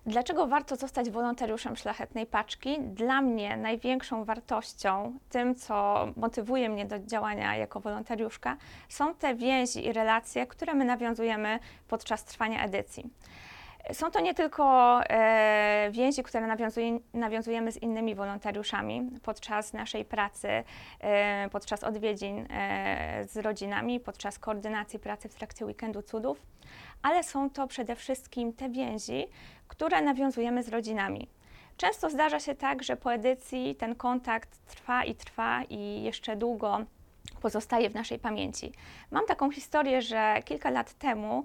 Dlaczego warto zostać wolontariuszem Szlachetnej Paczki? Dla mnie największą wartością, tym co motywuje mnie do działania jako wolontariuszka, są te więzi i relacje, które my nawiązujemy podczas trwania edycji. Są to nie tylko więzi, które nawiązujemy z innymi wolontariuszami podczas naszej pracy, podczas odwiedzin z rodzinami, podczas koordynacji pracy w trakcie Weekendu Cudów, ale są to przede wszystkim te więzi, które nawiązujemy z rodzinami. Często zdarza się tak, że po edycji ten kontakt trwa i jeszcze długo pozostaje w naszej pamięci. Mam taką historię, że kilka lat temu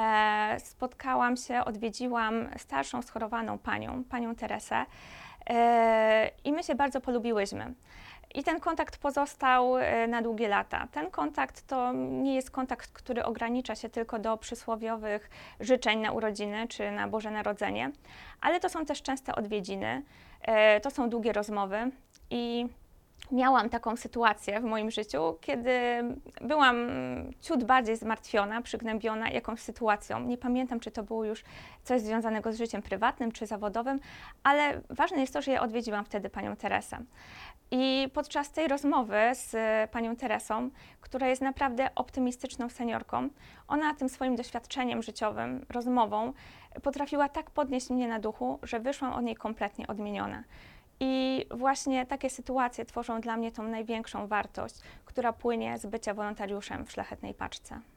odwiedziłam starszą, schorowaną panią Teresę i my się bardzo polubiłyśmy. I ten kontakt pozostał na długie lata. Ten kontakt to nie jest kontakt, który ogranicza się tylko do przysłowiowych życzeń na urodziny czy na Boże Narodzenie, ale to są też częste odwiedziny, to są długie rozmowy i miałam taką sytuację w moim życiu, kiedy byłam ciut bardziej zmartwiona, przygnębiona jakąś sytuacją. Nie pamiętam, czy to było już coś związanego z życiem prywatnym czy zawodowym, ale ważne jest to, że ja odwiedziłam wtedy panią Teresę. I podczas tej rozmowy z panią Teresą, która jest naprawdę optymistyczną seniorką, ona tym swoim doświadczeniem życiowym, rozmową potrafiła tak podnieść mnie na duchu, że wyszłam od niej kompletnie odmieniona. I właśnie takie sytuacje tworzą dla mnie tą największą wartość, która płynie z bycia wolontariuszem w Szlachetnej Paczce.